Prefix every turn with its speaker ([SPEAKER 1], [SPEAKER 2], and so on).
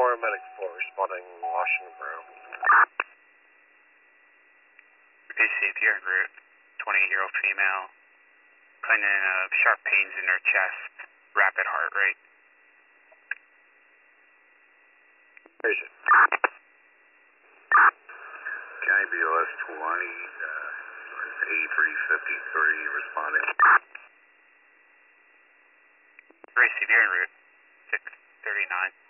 [SPEAKER 1] medic 4, responding Washington Borough.
[SPEAKER 2] Base safe, you're en route. 28-year-old female. Claiming sharp pains in her chest. Rapid heart rate.
[SPEAKER 1] Vision.
[SPEAKER 3] County BLS 20, 8353, responding.
[SPEAKER 2] Base safe, you're en route. 639.